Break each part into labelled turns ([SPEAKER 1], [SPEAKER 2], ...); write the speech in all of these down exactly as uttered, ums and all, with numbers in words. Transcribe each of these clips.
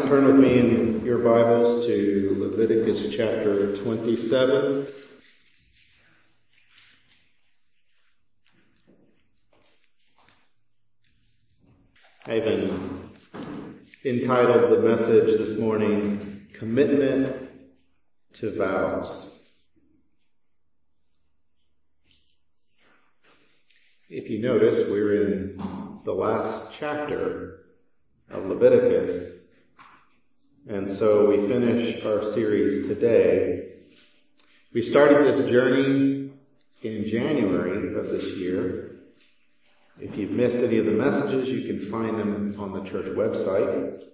[SPEAKER 1] turn with me in your Bibles to Leviticus chapter twenty-seven. I've been entitled the message this morning, Commitment to Vows. If you notice, we're in the last chapter of Leviticus. And so we finish our series today. We started this journey in January of this year. If you've missed any of the messages, you can find them on the church website.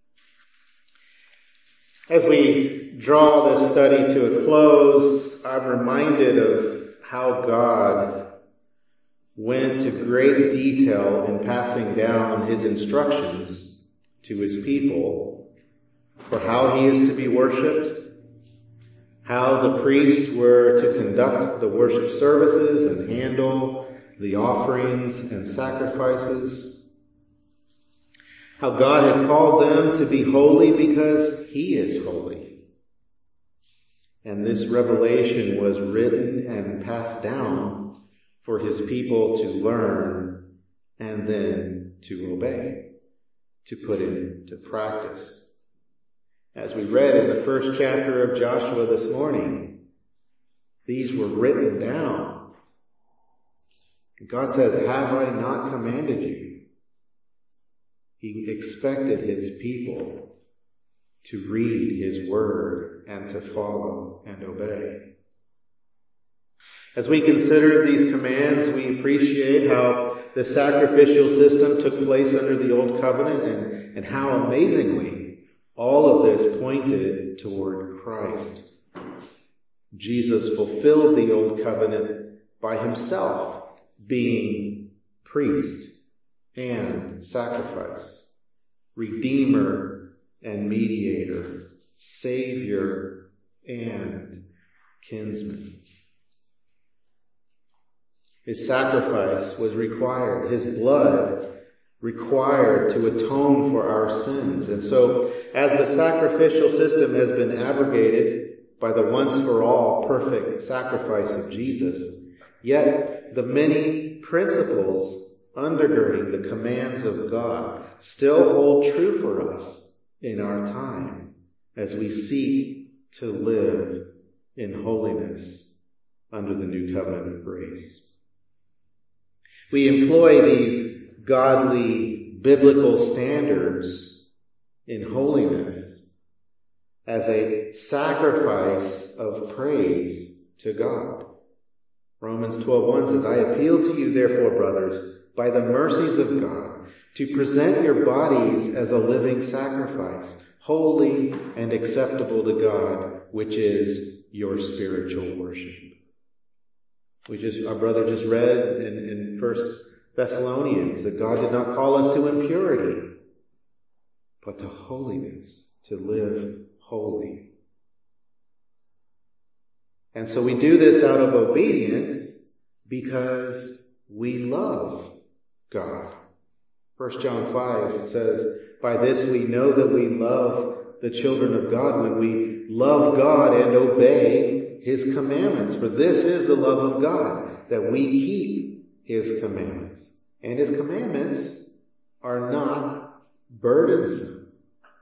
[SPEAKER 1] As we draw this study to a close, I'm reminded of how God went to great detail in passing down his instructions to his people for how he is to be worshipped, how the priests were to conduct the worship services and handle the offerings and sacrifices, how God had called them to be holy because he is holy. And this revelation was written and passed down for his people to learn and then to obey, to put into practice. As we read in the first chapter of Joshua this morning, these were written down. God says, have I not commanded you? He expected his people to read his word and to follow and obey. As we consider these commands, we appreciate how the sacrificial system took place under the Old Covenant and, and how amazingly all of this pointed toward Christ. Jesus fulfilled the Old Covenant by himself being priest and sacrifice, redeemer and mediator, savior and kinsman. His sacrifice was required. His blood required to atone for our sins. And so, as the sacrificial system has been abrogated by the once-for-all perfect sacrifice of Jesus, yet the many principles undergirding the commands of God still hold true for us in our time as we seek to live in holiness under the new covenant of grace. We employ these godly biblical standards in holiness as a sacrifice of praise to God. Romans twelve one says, I appeal to you therefore, brothers, by the mercies of God, to present your bodies as a living sacrifice, holy and acceptable to God, which is your spiritual worship. We just, our brother just read in, in First Thessalonians that God did not call us to impurity, but to holiness, to live holy. And so we do this out of obedience because we love God. First John five says, by this we know that we love the children of God when we love God and obey his commandments. For this is the love of God, that we keep his commandments. And his commandments are not burdensome.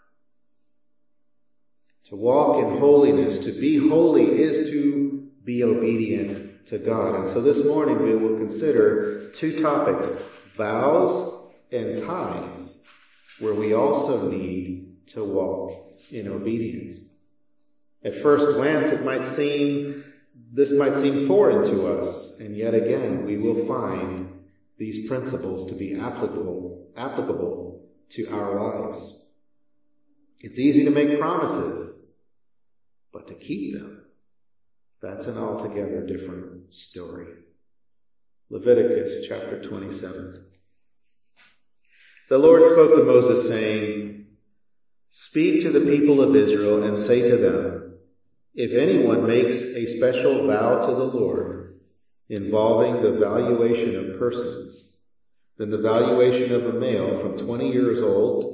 [SPEAKER 1] To walk in holiness, to be holy, is to be obedient to God. And so this morning we will consider two topics, vows and tithes, where we also need to walk in obedience. At first glance, it might seem, this might seem foreign to us, and yet again, we will find these principles to be applicable, applicable to our lives. It's easy to make promises, but to keep them, that's an altogether different story. Leviticus chapter twenty-seven. The Lord spoke to Moses saying, speak to the people of Israel and say to them, if anyone makes a special vow to the Lord involving the valuation of persons, then the valuation of a male from twenty years old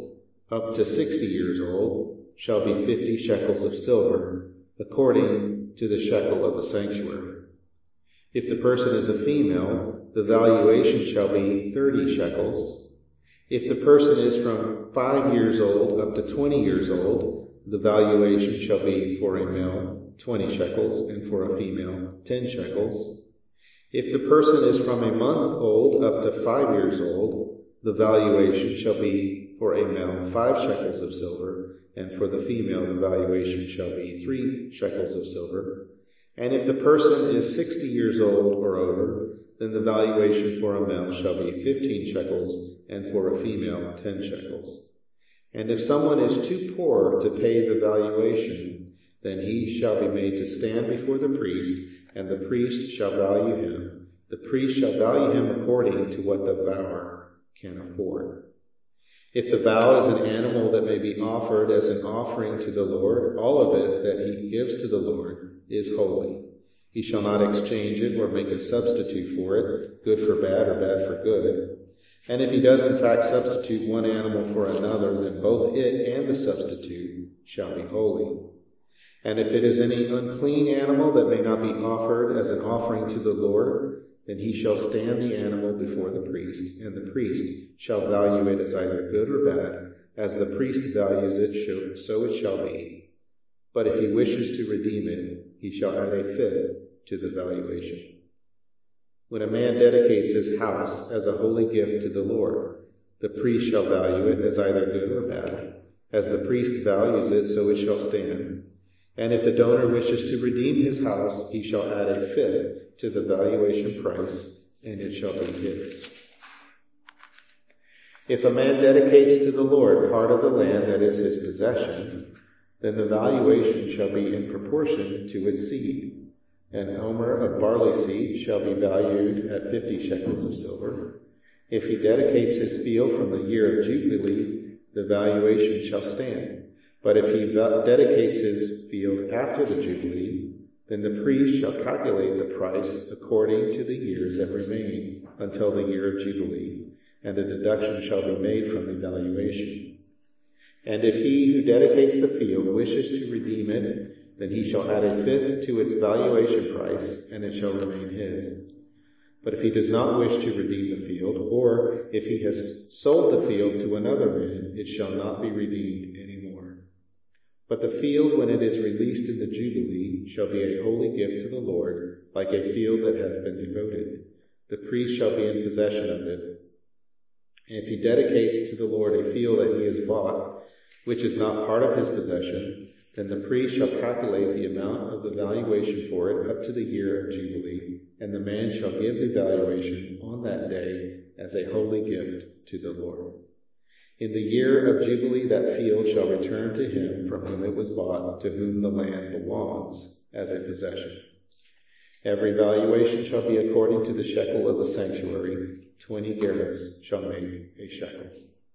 [SPEAKER 1] up to sixty years old shall be fifty shekels of silver, according to the shekel of the sanctuary. If the person is a female, the valuation shall be thirty shekels. If the person is from five years old up to twenty years old, the valuation shall be for a male twenty shekels, and for a female ten shekels. If the person is from a month old up to five years old, the valuation shall be for a male five shekels of silver, and for the female the valuation shall be three shekels of silver. And if the person is sixty years old or over, then the valuation for a male shall be fifteen shekels, and for a female ten shekels. And if someone is too poor to pay the valuation, then he shall be made to stand before the priest, and the priest shall value him. The priest shall value him according to what the valuer can afford. If the vow is an animal that may be offered as an offering to the Lord, all of it that he gives to the Lord is holy. He shall not exchange it or make a substitute for it, good for bad or bad for good. And if he does in fact substitute one animal for another, then both it and the substitute shall be holy. And if it is any unclean animal that may not be offered as an offering to the Lord, then he shall stand the animal before the priest, and the priest shall value it as either good or bad. As the priest values it, so it shall be. But if he wishes to redeem it, he shall add a fifth to the valuation. When a man dedicates his house as a holy gift to the Lord, the priest shall value it as either good or bad. As the priest values it, so it shall stand. And if the donor wishes to redeem his house, he shall add a fifth to the valuation price, and it shall be his. If a man dedicates to the Lord part of the land that is his possession, then the valuation shall be in proportion to its seed. An omer of barley seed shall be valued at fifty shekels of silver. If he dedicates his field from the year of Jubilee, the valuation shall stand. But if he dedicates his field after the Jubilee, then the priest shall calculate the price according to the years that remain until the year of Jubilee, and a deduction shall be made from the valuation. And if he who dedicates the field wishes to redeem it, then he shall add a fifth to its valuation price, and it shall remain his. But if he does not wish to redeem the field, or if he has sold the field to another man, it shall not be redeemed anymore. But the field, when it is released in the Jubilee, shall be a holy gift to the Lord, like a field that has been devoted. The priest shall be in possession of it. And if he dedicates to the Lord a field that he has bought, which is not part of his possession, then the priest shall calculate the amount of the valuation for it up to the year of Jubilee, and the man shall give the valuation on that day as a holy gift to the Lord. In the year of Jubilee that field shall return to him from whom it was bought, to whom the land belongs, as a possession. Every valuation shall be according to the shekel of the sanctuary. Twenty gerahs shall make a shekel.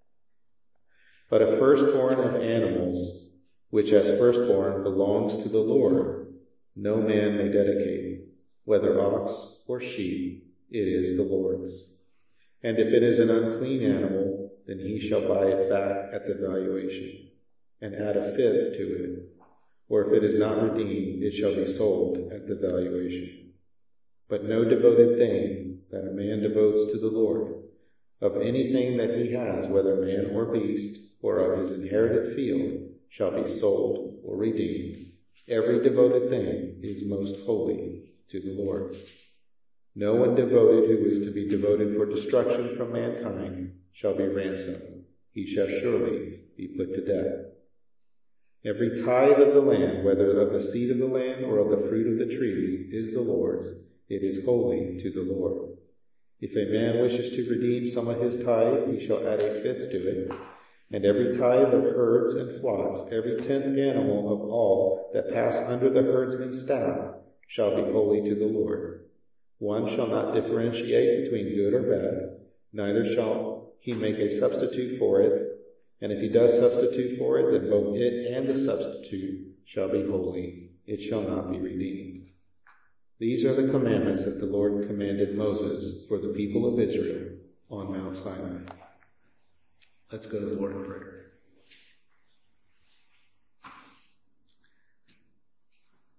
[SPEAKER 1] But a firstborn of animals, which as firstborn belongs to the Lord, no man may dedicate, whether ox or sheep, it is the Lord's. And if it is an unclean animal, then he shall buy it back at the valuation, and add a fifth to it. Or if it is not redeemed, it shall be sold at the valuation. But no devoted thing that a man devotes to the Lord, of anything that he has, whether man or beast, or of his inherited field, shall be sold or redeemed. Every devoted thing is most holy to the Lord. No one devoted who is to be devoted for destruction from mankind shall be ransomed. He shall surely be put to death. Every tithe of the land, whether of the seed of the land or of the fruit of the trees, is the Lord's. It is holy to the Lord. If a man wishes to redeem some of his tithe, he shall add a fifth to it. And every tithe of herds and flocks, every tenth animal of all that pass under the herdsman's staff, shall be holy to the Lord. One shall not differentiate between good or bad, neither shall he make a substitute for it. And if he does substitute for it, then both it and the substitute shall be holy. It shall not be redeemed. These are the commandments that the Lord commanded Moses for the people of Israel on Mount Sinai. Let's go to the Lord in prayer.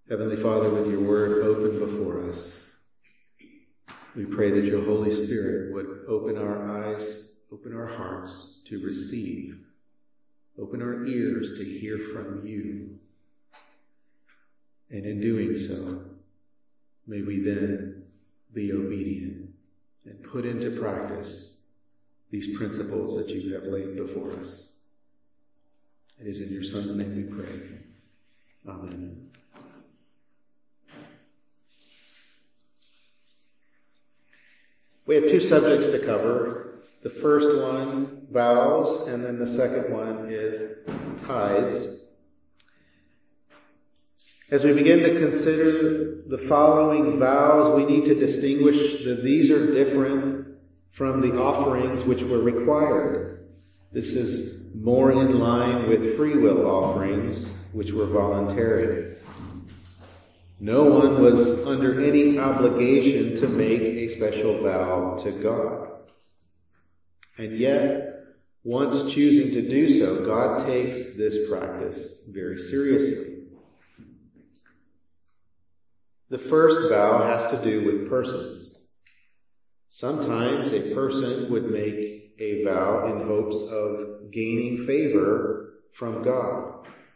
[SPEAKER 1] Heavenly Father, with your word open before us, we pray that your Holy Spirit would open our eyes, open our hearts to receive, open our ears to hear from you. And in doing so, may we then be obedient and put into practice these principles that you have laid before us. It is in your Son's name we pray. Amen. We have two subjects to cover. The first one, vows, and then the second one is tithes. As we begin to consider the following vows, we need to distinguish that these are different from the offerings which were required. This is more in line with free will offerings, which were voluntary. No one was under any obligation to make a special vow to God. And yet, once choosing to do so, God takes this practice very seriously. The first vow has to do with persons. Sometimes a person would make a vow in hopes of gaining favor from God.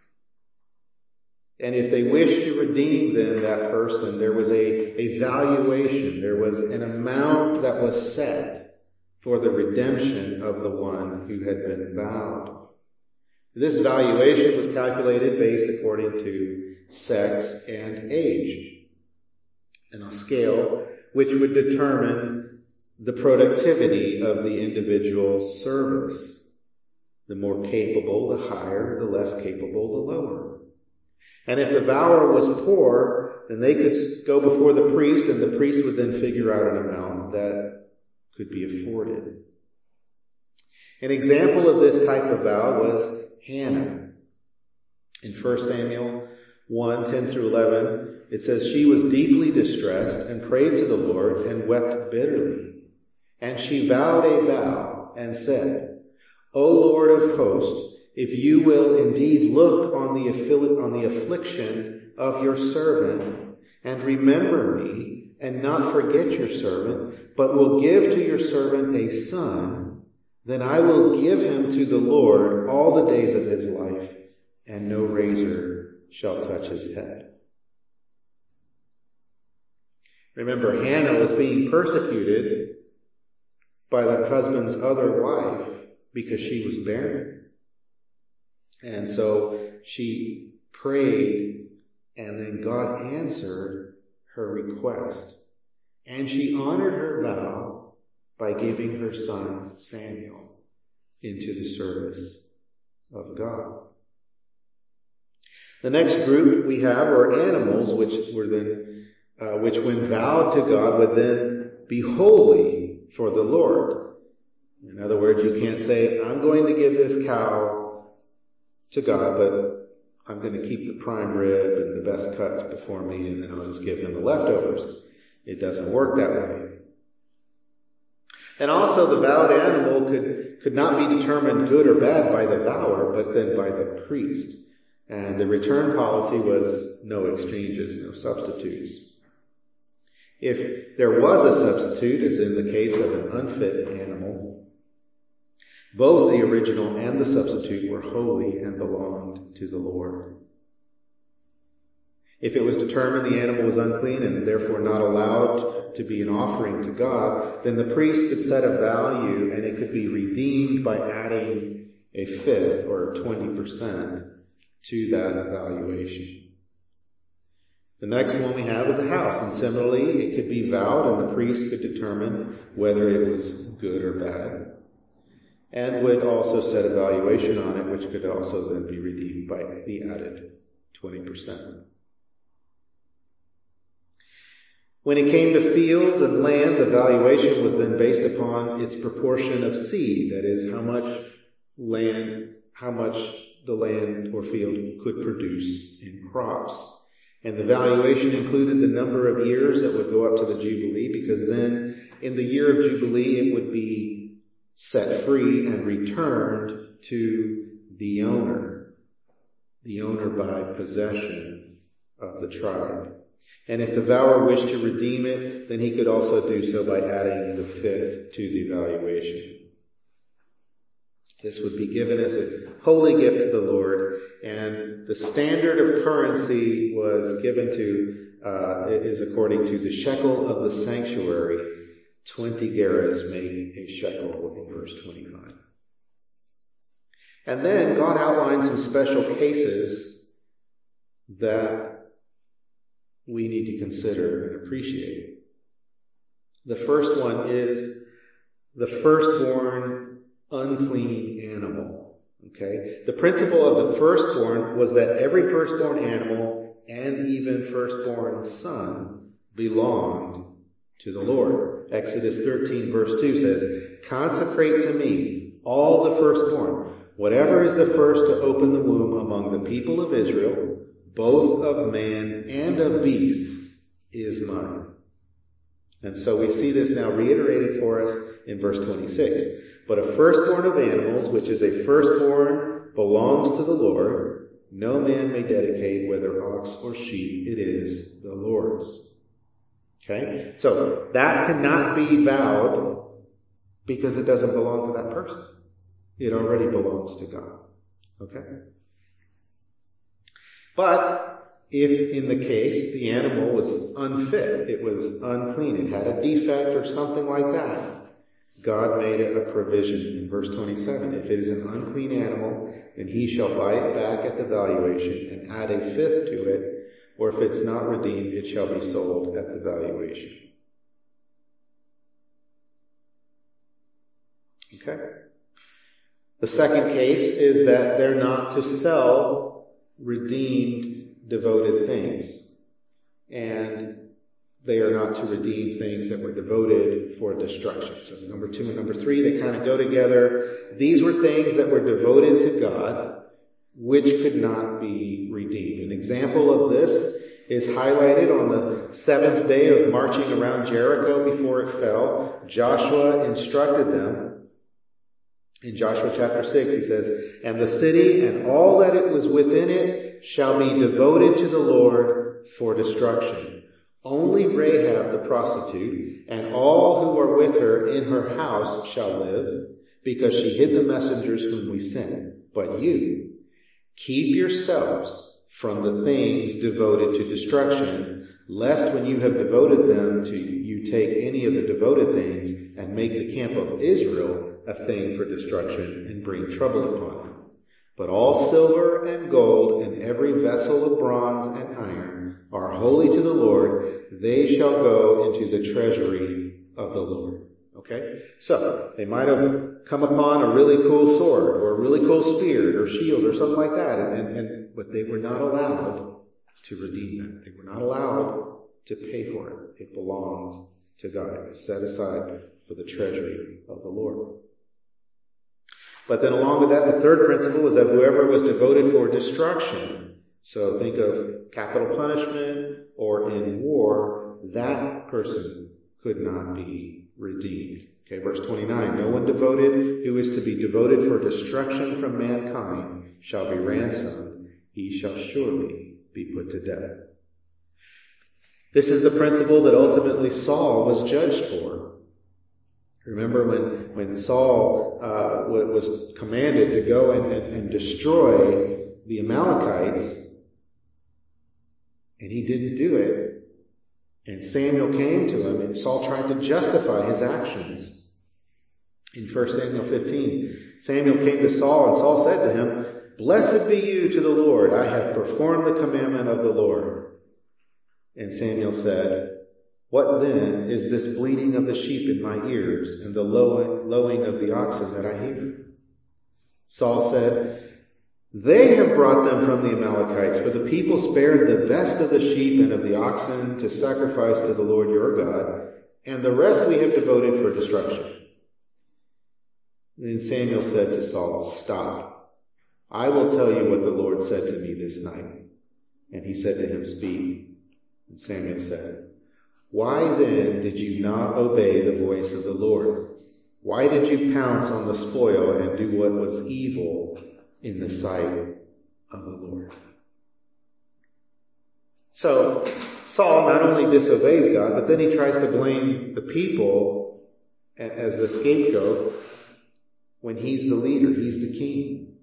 [SPEAKER 1] And if they wish to redeem then that person, there was a, a valuation, there was an amount that was set for the redemption of the one who had been vowed. This valuation was calculated based according to sex and age, and a scale which would determine the productivity of the individual's service. The more capable, the higher; the less capable, the lower. And if the vower was poor, then they could go before the priest, and the priest would then figure out an amount that could be afforded. An example of this type of vow was Hannah. In First Samuel one, ten through eleven, it says, "She was deeply distressed and prayed to the Lord and wept bitterly. And she vowed a vow and said, 'O Lord of hosts, if you will indeed look on the, affli- on the affliction of your servant and remember me and not forget your servant, but will give to your servant a son, then I will give him to the Lord all the days of his life, and no razor shall touch his head.'" Remember, Hannah was being persecuted by the husband's other wife because she was barren. And so she prayed, and then God answered her request. And she honored her vow by giving her son Samuel into the service of God. The next group we have are animals, which were then, uh, which when vowed to God would then be holy for the Lord. In other words, you can't say, "I'm going to give this cow to God, but I'm going to keep the prime rib and the best cuts before me, and then I'll just give him the leftovers." It doesn't work that way. And also the vowed animal could, could not be determined good or bad by the vower, but then by the priest. And the return policy was no exchanges, no substitutes. If there was a substitute, as in the case of an unfit animal, both the original and the substitute were holy and belonged to the Lord. If it was determined the animal was unclean and therefore not allowed to be an offering to God, then the priest could set a value, and it could be redeemed by adding a fifth or twenty percent to that valuation. The next one we have is a house, and similarly it could be vowed, and the priest could determine whether it was good or bad, and would also set a valuation on it, which could also then be redeemed by the added twenty percent. When it came to fields and land, the valuation was then based upon its proportion of seed, that is, how much land, how much the land or field could produce in crops. And the valuation included the number of years that would go up to the Jubilee, because then in the year of Jubilee it would be set free and returned to the owner, the owner by possession of the tribe. And if the valuer wished to redeem it, then he could also do so by adding the fifth to the valuation. This would be given as a holy gift to the Lord, and the standard of currency was given to, uh, is according to the shekel of the sanctuary. twenty gerahs make a shekel in verse twenty-five. And then God outlines some special cases that we need to consider and appreciate. The first one is the firstborn unclean animal. Okay? The principle of the firstborn was that every firstborn animal and even firstborn son belonged to the Lord. Exodus thirteen verse two says, "Consecrate to me all the firstborn. Whatever is the first to open the womb among the people of Israel, both of man and of beast, is mine." And so we see this now reiterated for us in verse twenty-six. "But a firstborn of animals, which is a firstborn, belongs to the Lord. No man may dedicate, whether ox or sheep, it is the Lord's." Okay? So that cannot be vowed because it doesn't belong to that person. It already belongs to God. Okay? But if in the case the animal was unfit, it was unclean, it had a defect or something like that, God made a provision in verse twenty-seven. "If it is an unclean animal, then he shall buy it back at the valuation and add a fifth to it, or if it's not redeemed, it shall be sold at the valuation." Okay? The second case is that they're not to sell redeemed, devoted things. And they are not to redeem things that were devoted for destruction. So number two and number three, they kind of go together. These were things that were devoted to God, which could not be redeemed. An example of this is highlighted on the seventh day of marching around Jericho before it fell. Joshua instructed them. In Joshua chapter six, he says, "And the city and all that it was within it shall be devoted to the Lord for destruction. Only Rahab the prostitute and all who are with her in her house shall live, because she hid the messengers whom we sent. But you, keep yourselves from the things devoted to destruction, lest when you have devoted them to you take any of the devoted things and make the camp of Israel a thing for destruction and bring trouble upon them. But all silver and gold and every vessel of bronze and iron are holy to the Lord. They shall go into the treasury of the Lord." Okay? So, they might have come upon a really cool sword or a really cool spear or shield or something like that, and, and but they were not allowed to redeem that. They were not allowed to pay for it. It belonged to God. It was set aside for the treasury of the Lord. But then along with that, the third principle was that whoever was devoted for destruction, so think of capital punishment or in war, that person could not be redeemed. Okay, verse twenty-nine, "No one devoted who is to be devoted for destruction from mankind shall be ransomed. He shall surely be put to death." This is the principle that ultimately Saul was judged for. Remember when, when Saul uh, was commanded to go and, and, and destroy the Amalekites, and he didn't do it, and Samuel came to him, and Saul tried to justify his actions. In First Samuel fifteen, Samuel came to Saul, and Saul said to him, "Blessed be you to the Lord, I have performed the commandment of the Lord." And Samuel said, "What then is this bleating of the sheep in my ears and the lowing of the oxen that I hear?" Saul said, "They have brought them from the Amalekites, for the people spared the best of the sheep and of the oxen to sacrifice to the Lord your God, and the rest we have devoted for destruction." Then Samuel said to Saul, "Stop. I will tell you what the Lord said to me this night." And he said to him, "Speak." And Samuel said, "Why then did you not obey the voice of the Lord? Why did you pounce on the spoil and do what was evil in the sight of the Lord?" So Saul not only disobeys God, but then he tries to blame the people as the scapegoat when he's the leader, he's the king.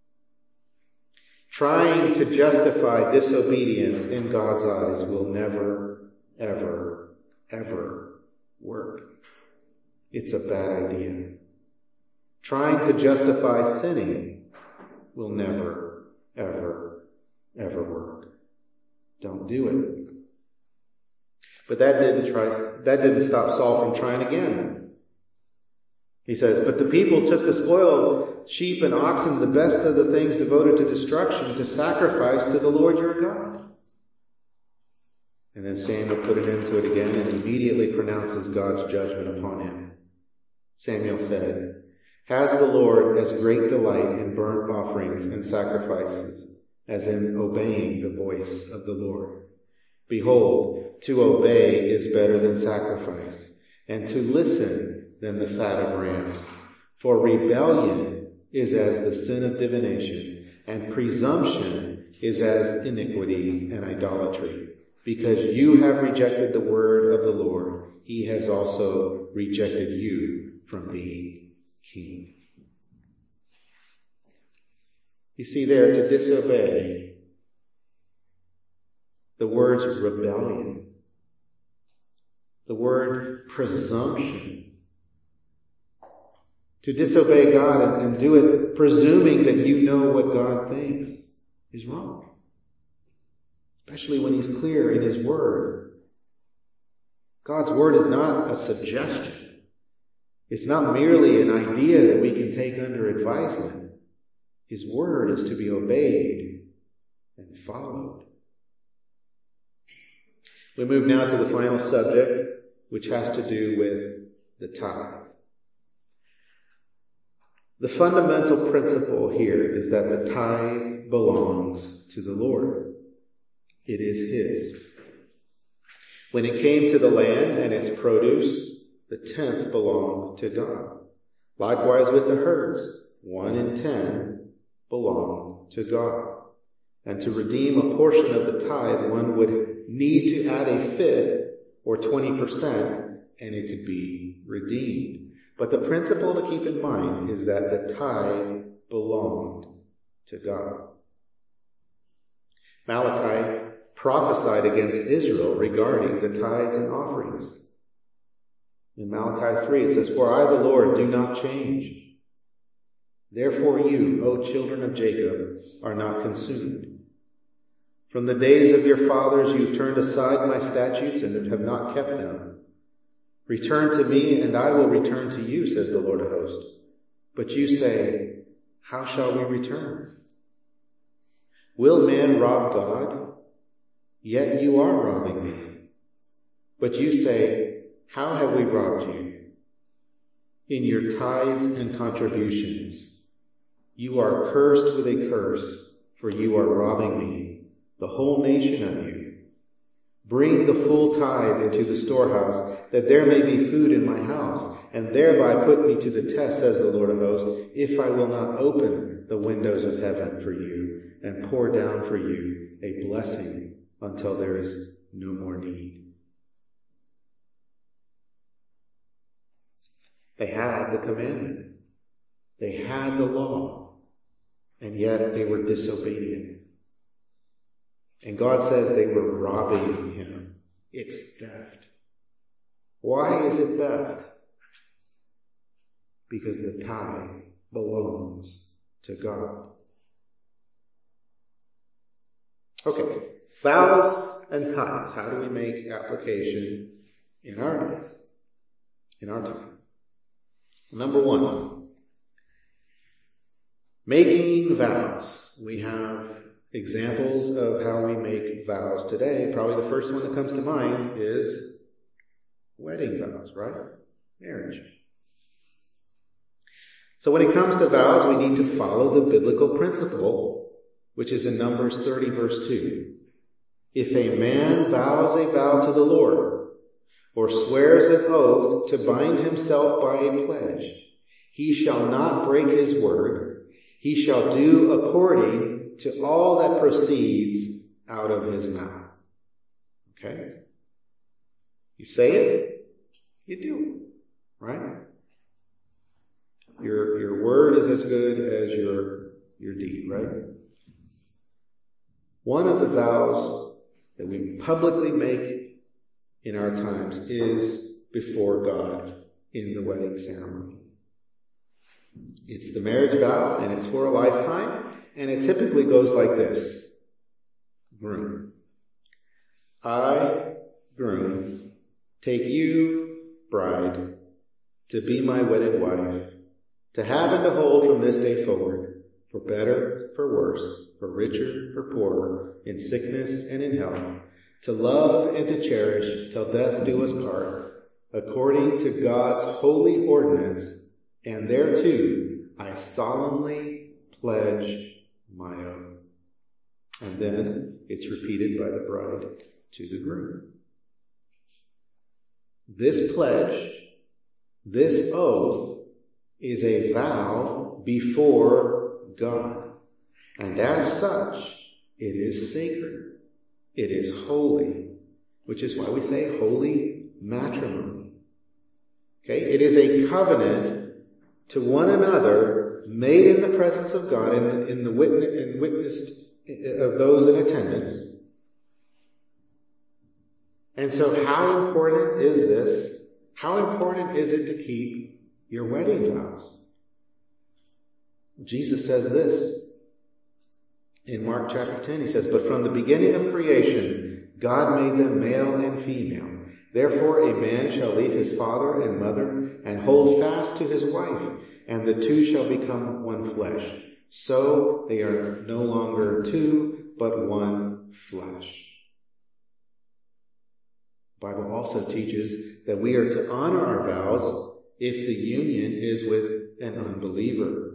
[SPEAKER 1] Trying to justify disobedience in God's eyes will never, ever, ever work. It's a bad idea. Trying to justify sinning will never, ever, ever work. Don't do it. But that didn't try, that didn't stop Saul from trying again. He says, but the people took the spoiled sheep and oxen, the best of the things devoted to destruction, to sacrifice to the Lord your God. And then Samuel put it into it again and immediately pronounces God's judgment upon him. Samuel said, has the Lord as great delight in burnt offerings and sacrifices as in obeying the voice of the Lord? Behold, to obey is better than sacrifice, and to listen than the fat of rams. For rebellion is as the sin of divination, and presumption is as iniquity and idolatry. Because you have rejected the word of the Lord, he has also rejected you from being king. You see there, to disobey, the words rebellion, the word presumption. To disobey God and, and do it presuming that you know what God thinks is wrong. Especially when he's clear in his word. God's word is not a suggestion. It's not merely an idea that we can take under advisement. His word is to be obeyed and followed. We move now to the final subject, which has to do with the tithe. The fundamental principle here is that the tithe belongs to the Lord. It is his. When it came to the land and its produce, the tenth belonged to God. Likewise with the herds, one in ten belong to God. And to redeem a portion of the tithe, one would need to add a fifth or twenty percent, and it could be redeemed. But the principle to keep in mind is that the tithe belonged to God. Malachi prophesied against Israel regarding the tithes and offerings. In Malachi three it says, for I, the Lord, do not change. Therefore you, O children of Jacob, are not consumed. From the days of your fathers you have turned aside my statutes and have not kept them. Return to me, and I will return to you, says the Lord of hosts. But you say, how shall we return? Will man rob God? Yet you are robbing me. But you say, how have we robbed you? In your tithes and contributions. You are cursed with a curse, for you are robbing me, the whole nation of you. Bring the full tithe into the storehouse, that there may be food in my house, and thereby put me to the test, says the Lord of hosts, if I will not open the windows of heaven for you, and pour down for you a blessing until there is no more need. They had the commandment. They had the law, and yet they were disobedient. And God says they were robbing him. It's theft. Why is it theft? Because the tithe belongs to God. Okay, vows and tithes. How do we make application in our days, in our time? Number one, making vows. We have examples of how we make vows today. Probably the first one that comes to mind is wedding vows, right? Marriage. So when it comes to vows, we need to follow the biblical principle, which is in Numbers thirty verse two. If a man vows a vow to the Lord, or swears an oath to bind himself by a pledge, he shall not break his word. He shall do according to all that proceeds out of his mouth. Okay? You say it, you do it. Right? Your, your word is as good as your, your deed, right? One of the vows that we publicly make in our times is before God in the wedding ceremony. It's the marriage vow, and it's for a lifetime, and it typically goes like this. Groom. I, groom, take you, bride, to be my wedded wife, to have and to hold from this day forward, for better, for worse, for richer, for poorer, in sickness and in health, to love and to cherish till death do us part, according to God's holy ordinance, and thereto I solemnly pledge my oath. And then it's repeated by the bride to the groom. This pledge, this oath, is a vow before God. And as such, it is sacred. It is holy, which is why we say holy matrimony. Okay? It is a covenant to one another made in the presence of God and in the witness, and witnessed of those in attendance. And so how important is this? How important is it to keep your wedding vows? Jesus says this in Mark chapter ten. He says, but from the beginning of creation, God made them male and female. Therefore a man shall leave his father and mother and hold fast to his wife, and the two shall become one flesh. So they are no longer two, but one flesh. The Bible also teaches that we are to honor our vows if the union is with an unbeliever.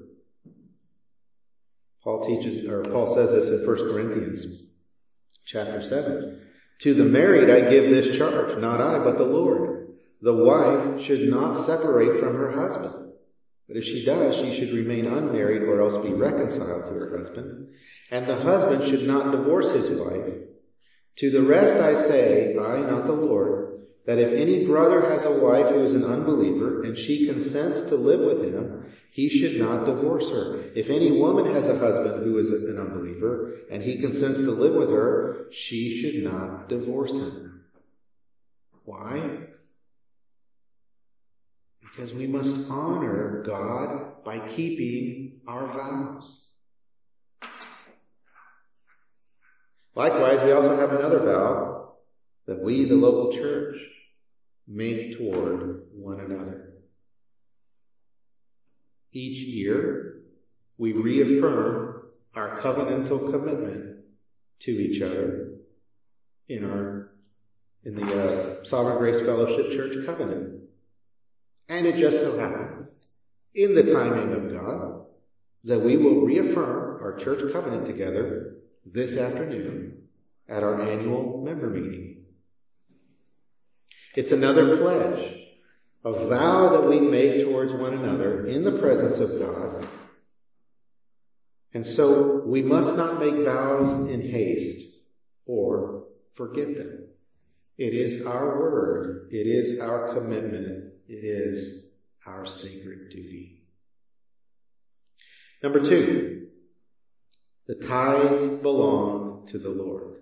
[SPEAKER 1] Paul teaches, or Paul says this in First Corinthians chapter seven. To the married I give this charge, not I, but the Lord. The wife should not separate from her husband. But if she does, she should remain unmarried or else be reconciled to her husband. And the husband should not divorce his wife. To the rest I say, I, not the Lord, that if any brother has a wife who is an unbeliever, and she consents to live with him, he should not divorce her. If any woman has a husband who is an unbeliever, and he consents to live with her, she should not divorce him. Why? Because we must honor God by keeping our vows. Likewise, we also have another vow that we, the local church, make toward one another. Each year, we reaffirm our covenantal commitment to each other in our in the uh, Sovereign Grace Fellowship Church covenant. And it just so happens, in the timing of God, that we will reaffirm our church covenant together this afternoon at our annual member meeting. It's another pledge, a vow that we make towards one another in the presence of God. And so we must not make vows in haste or forget them. It is our word. It is our commitment. It is our sacred duty. Number two, the tithes belong to the Lord.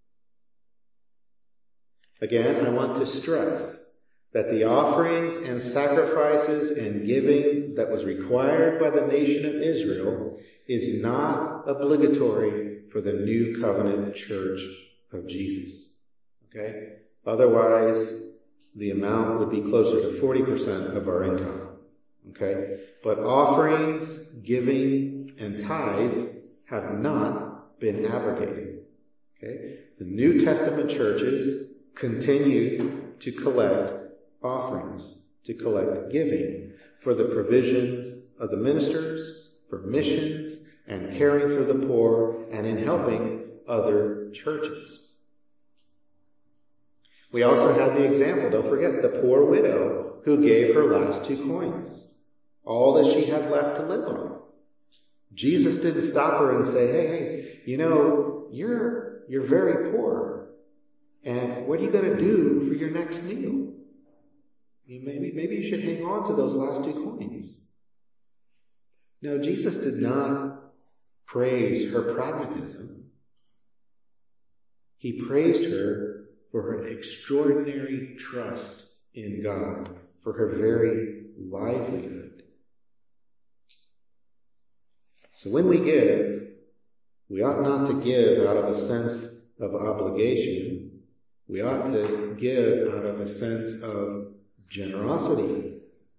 [SPEAKER 1] Again, I want to stress that the offerings and sacrifices and giving that was required by the nation of Israel is not obligatory for the new covenant church of Jesus. Okay? Otherwise, the amount would be closer to forty percent of our income. Okay? But offerings, giving, and tithes have not been abrogated. Okay? The New Testament churches continue to collect offerings, to collect giving for the provisions of the ministers, for missions, and caring for the poor, and in helping other churches. We also had the example, don't forget, the poor widow who gave her last two coins, all that she had left to live on. Jesus didn't stop her and say, hey, hey, you know, you're, you're very poor. And what are you going to do for your next meal? Maybe, maybe you should hang on to those last two coins. No, Jesus did not praise her pragmatism. He praised her for her extraordinary trust in God, for her very livelihood. So when we give, we ought not to give out of a sense of obligation. We ought to give out of a sense of generosity.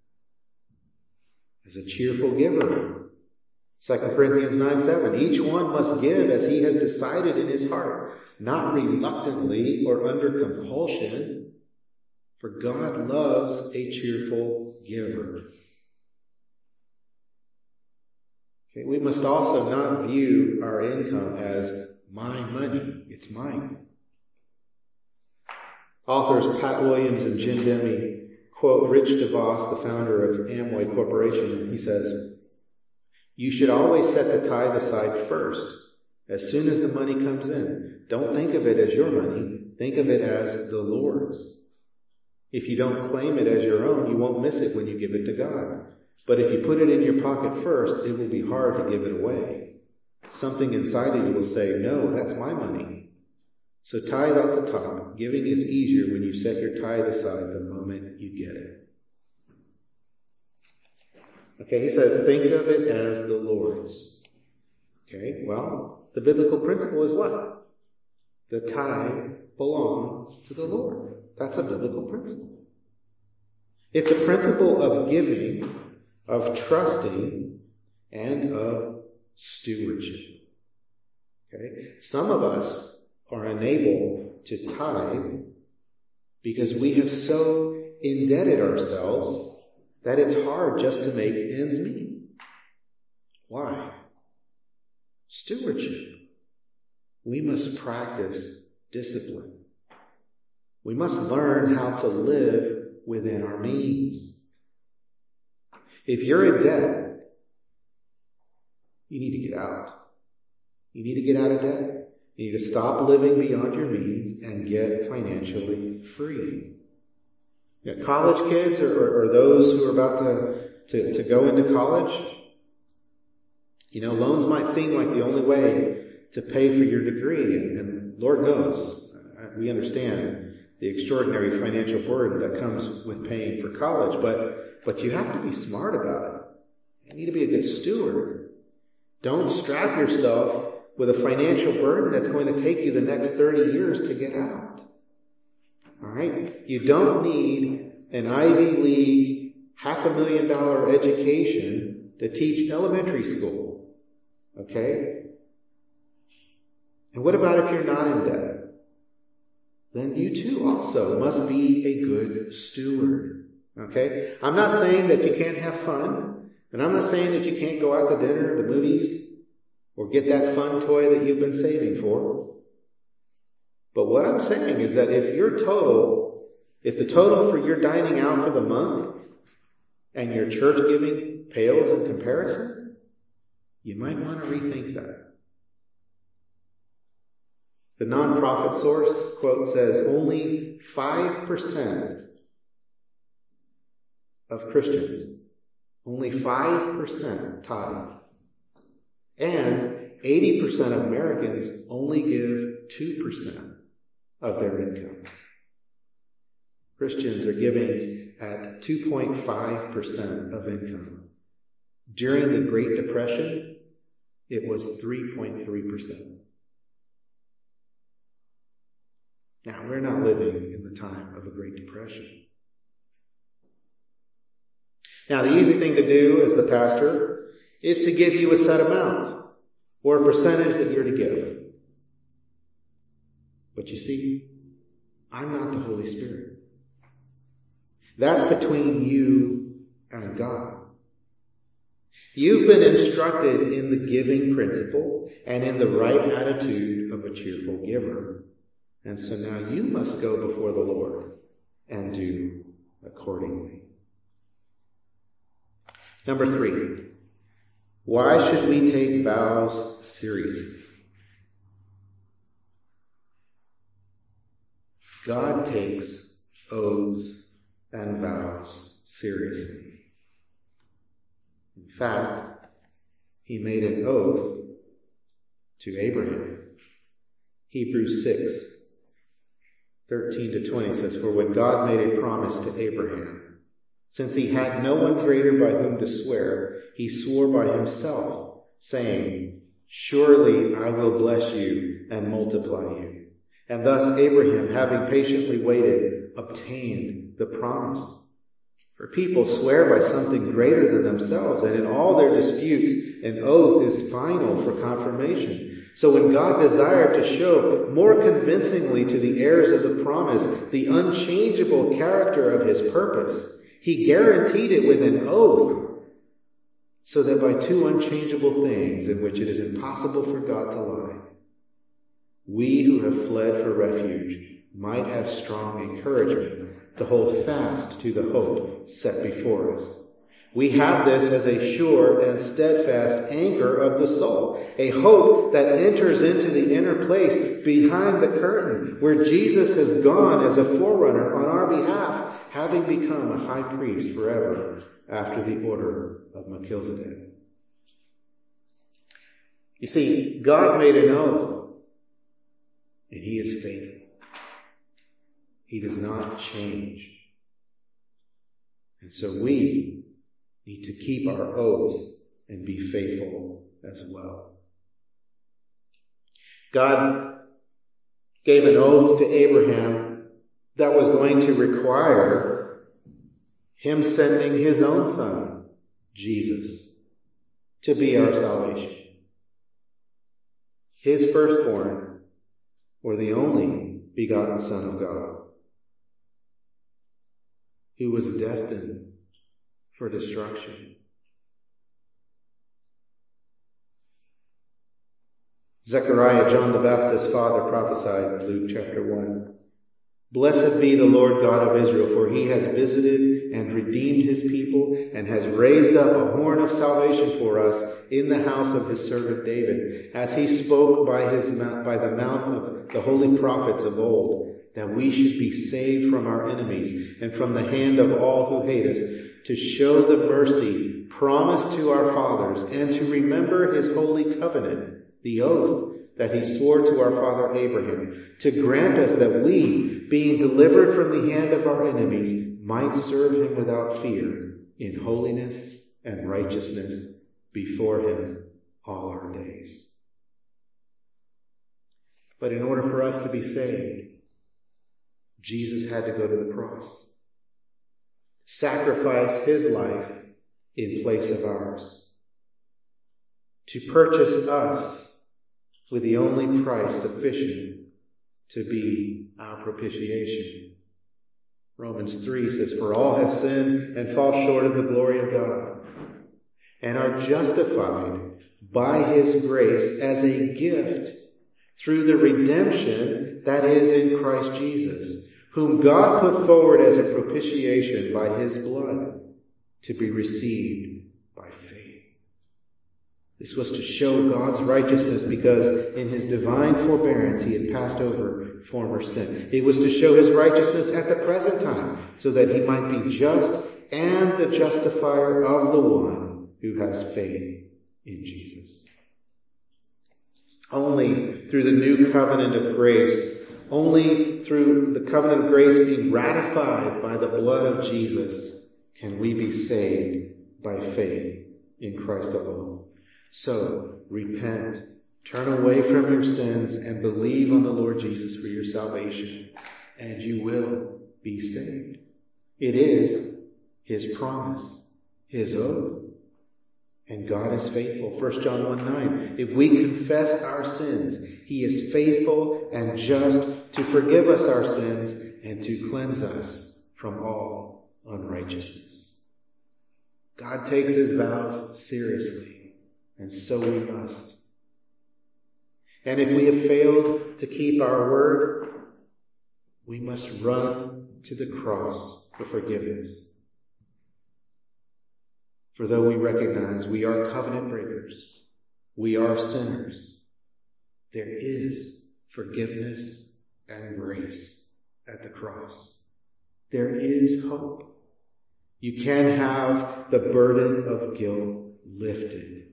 [SPEAKER 1] As a cheerful giver. Second Corinthians nine seven, each one must give as he has decided in his heart, not reluctantly or under compulsion, for God loves a cheerful giver. Okay, we must also not view our income as my money. It's mine. Authors Pat Williams and Jim Demme quote Rich DeVos, the founder of Amway Corporation. He says, "You should always set the tithe aside first, as soon as the money comes in. Don't think of it as your money. Think of it as the Lord's. If you don't claim it as your own, you won't miss it when you give it to God. But if you put it in your pocket first, it will be hard to give it away. Something inside of you will say, no, that's my money. So tithe out the top. Giving is easier when you set your tithe aside the moment you get it." Okay, he says, think of it as the Lord's. Okay, well, the biblical principle is what? The tithe belongs to the Lord. That's a biblical principle. It's a principle of giving, of trusting, and of stewardship. Okay, some of us are unable to tithe because we have so indebted ourselves that it's hard just to make ends meet. Why? Stewardship. We must practice discipline. We must learn how to live within our means. If you're in debt, you need to get out. You need to get out of debt. You need to stop living beyond your means and get financially free. You know, college kids or, or, or those who are about to, to, to go into college, you know, loans might seem like the only way to pay for your degree. And, and Lord knows, we understand the extraordinary financial burden that comes with paying for college. But, but you have to be smart about it. You need to be a good steward. Don't strap yourself with a financial burden that's going to take you the next thirty years to get out. All right? You don't need an Ivy League half a million dollar education to teach elementary school. Okay? And what about if you're not in debt? Then you too also must be a good steward. Okay? I'm not saying that you can't have fun, and I'm not saying that you can't go out to dinner, the movies, or get that fun toy that you've been saving for. But what I'm saying is that if your total, if the total for your dining out for the month and your church giving pales in comparison, you might want to rethink that. The nonprofit source quote says only five percent of Christians, only five percent tithe. And eighty percent of Americans only give two percent of their income. Christians are giving at two point five percent of income. During the Great Depression, it was three point three percent. Now, we're not living in the time of a Great Depression. Now, the easy thing to do as the pastor is to give you a set amount or a percentage that you're to give. But you see, I'm not the Holy Spirit. That's between you and God. You've been instructed in the giving principle and in the right attitude of a cheerful giver. And so now you must go before the Lord and do accordingly. Number three, why should we take vows seriously? God takes oaths and vows seriously. In fact, he made an oath to Abraham. Hebrews six, thirteen to twenty says, "For when God made a promise to Abraham, since he had no one greater by whom to swear, he swore by himself, saying, 'Surely I will bless you and multiply you.' And thus Abraham, having patiently waited, obtained the promise. For people swear by something greater than themselves, and in all their disputes, an oath is final for confirmation. So when God desired to show more convincingly to the heirs of the promise the unchangeable character of his purpose, he guaranteed it with an oath, so that by two unchangeable things in which it is impossible for God to lie, we who have fled for refuge might have strong encouragement to hold fast to the hope set before us. We have this as a sure and steadfast anchor of the soul, a hope that enters into the inner place behind the curtain, where Jesus has gone as a forerunner on our behalf, having become a high priest forever after the order of Melchizedek. You see, God made an oath, and he is faithful. He does not change. And so we need to keep our oaths and be faithful as well. God gave an oath to Abraham that was going to require him sending his own son, Jesus, to be our salvation. His firstborn, or the only begotten Son of God, who was destined for destruction. Zechariah, John the Baptist's father, prophesied in Luke chapter one, "Blessed be the Lord God of Israel, for he has visited and redeemed his people and has raised up a horn of salvation for us in the house of his servant David, as he spoke by his mouth, by the mouth of the holy prophets of old, that we should be saved from our enemies and from the hand of all who hate us, to show the mercy promised to our fathers, and to remember his holy covenant, the oath that he swore to our father Abraham, to grant us that we, being delivered from the hand of our enemies, might serve him without fear, in holiness and righteousness before him all our days." But in order for us to be saved, Jesus had to go to the cross, sacrifice his life in place of ours, to purchase us with the only price sufficient to be our propitiation. Romans three says, "For all have sinned and fall short of the glory of God, and are justified by his grace as a gift through the redemption that is in Christ Jesus, whom God put forward as a propitiation by his blood, to be received by faith." This was to show God's righteousness, because in his divine forbearance he had passed over former sin. It was to show his righteousness at the present time, so that he might be just and the justifier of the one who has faith in Jesus. Only through the new covenant of grace, only through the covenant of grace being ratified by the blood of Jesus, can we be saved by faith in Christ alone. So, repent, turn away from your sins, and believe on the Lord Jesus for your salvation, and you will be saved. It is his promise, his oath. And God is faithful. First John one nine, "If we confess our sins, he is faithful and just to forgive us our sins and to cleanse us from all unrighteousness." God takes his vows seriously, and so we must. And if we have failed to keep our word, we must run to the cross for forgiveness. For though we recognize we are covenant breakers, we are sinners, there is forgiveness and grace at the cross. There is hope. You can have the burden of guilt lifted.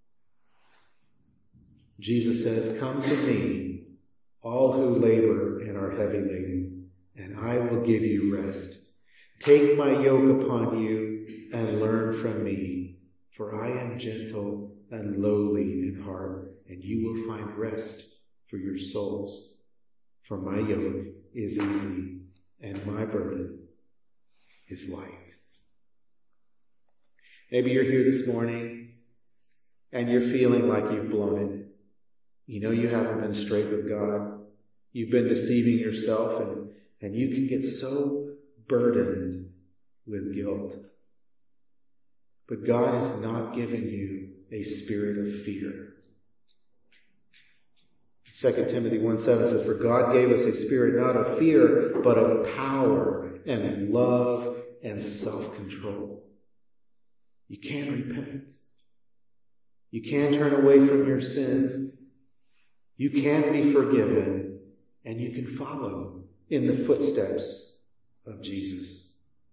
[SPEAKER 1] Jesus says, "Come to me, all who labor and are heavy laden, and I will give you rest. Take my yoke upon you and learn from me, for I am gentle and lowly in heart, and you will find rest for your souls. For my yoke is easy and my burden is light." Maybe you're here this morning and you're feeling like you've blown it. You know you haven't been straight with God. You've been deceiving yourself, and, and you can get so burdened with guilt. But God has not given you a spirit of fear. Second Timothy one seven says, "For God gave us a spirit not of fear, but of power and love and self-control." You can repent. You can turn away from your sins. You can be forgiven, and you can follow in the footsteps of Jesus.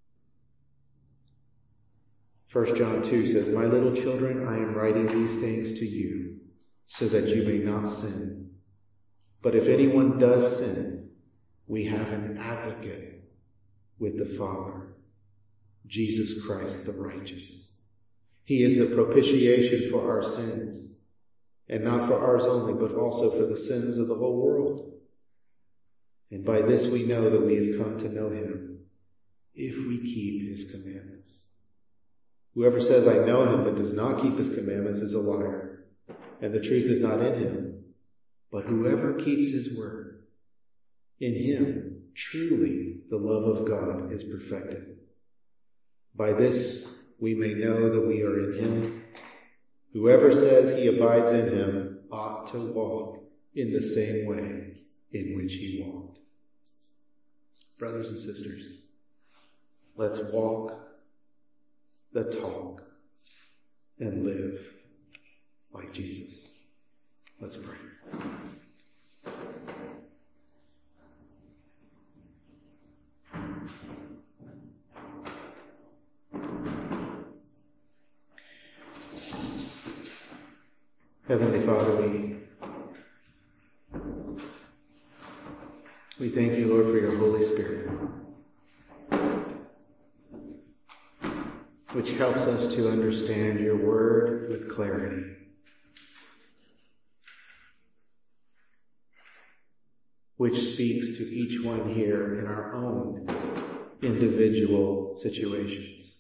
[SPEAKER 1] First John two says, "My little children, I am writing these things to you so that you may not sin. But if anyone does sin, we have an advocate with the Father, Jesus Christ the righteous. He is the propitiation for our sins, and not for ours only, but also for the sins of the whole world. And by this we know that we have come to know him, if we keep his commandments. Whoever says, 'I know him,' but does not keep his commandments is a liar, and the truth is not in him. But whoever keeps his word, in him truly the love of God is perfected. By this we may know that we are in him. Whoever says he abides in him ought to walk in the same way in which he walked." Brothers and sisters, let's walk the talk and live like Jesus. Let's pray. Heavenly Father, we, we thank you, Lord, for your Holy Spirit, which helps us to understand your word with clarity, which speaks to each one here in our own individual situations.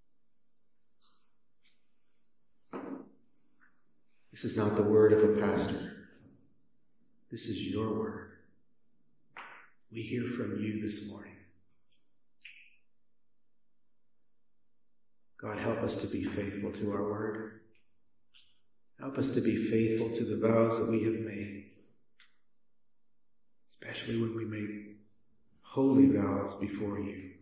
[SPEAKER 1] This is not the word of a pastor. This is your word. We hear from you this morning. God, help us to be faithful to our word. Help us to be faithful to the vows that we have made, especially when we make holy vows before you.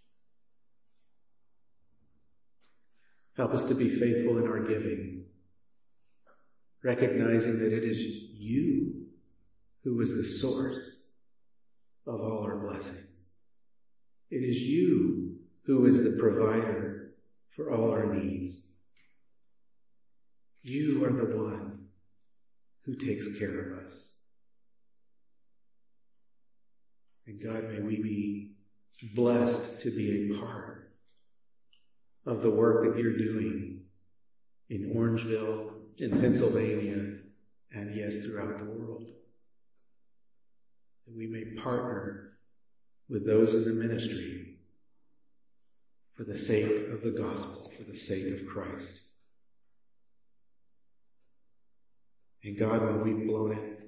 [SPEAKER 1] Help us to be faithful in our giving, recognizing that it is you who is the source of all our blessings. It is you who is the provider for all our needs. You are the one who takes care of us. And God, may we be blessed to be a part of the work that you're doing in Orangeville, in Pennsylvania, and yes, throughout the world. That we may partner with those in the ministry for the sake of the gospel, for the sake of Christ. And God, when we've blown it,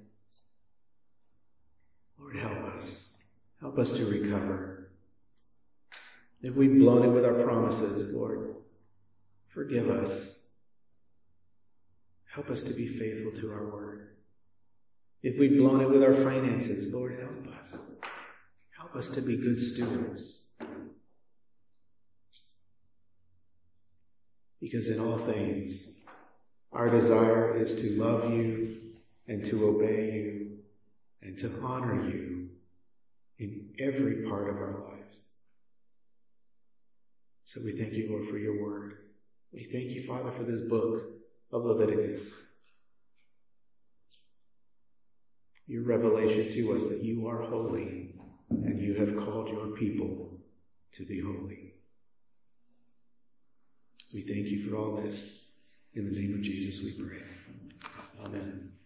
[SPEAKER 1] Lord, help us. Help us to recover. If we've blown it with our promises, Lord, forgive us. Help us to be faithful to our word. If we've blown it with our finances, Lord, help us. Help us to be good stewards. Because in all things, our desire is to love you and to obey you and to honor you in every part of our lives. So we thank you, Lord, for your word. We thank you, Father, for this book of Leviticus. Your revelation to us that you are holy and you have called your people to be holy. We thank you for all this. In the name of Jesus we pray. Amen.